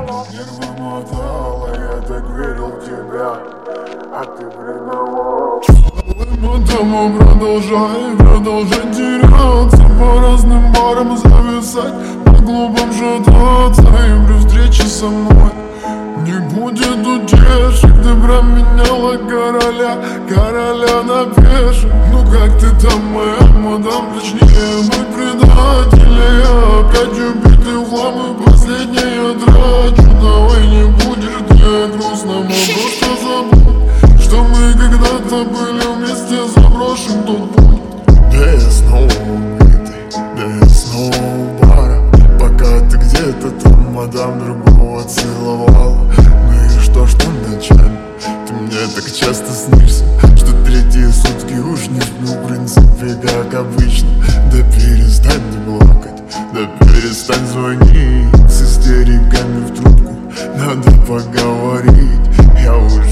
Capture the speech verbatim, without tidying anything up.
Нервы мотало, я так верил в тебя, а ты предавал. Потому продолжай, продолжай теряться, по разным барам зависать, по глупым шататься, и при встрече со мной не будет утешек. Ты променяла короля, короля на пешек. Ну как ты там, моя мадам, точнее мы предатели. Я опять убитый в хлам, и последнее я трачу. Давай не будешь, где грустно, мы просто забудь, что мы когда-то были вместе, заброшен тот путь. Да я снова убитый, да я снова у бара, пока ты где-то там, мадам, другого целовала. Ну и что ж там вначале, ты мне так часто снишься, что третьи сутки уж не сплю, в принципе, как обычно. Да перестань ты плакать, да перестань звонить с истериками в трубку, надо поговорить. Я уже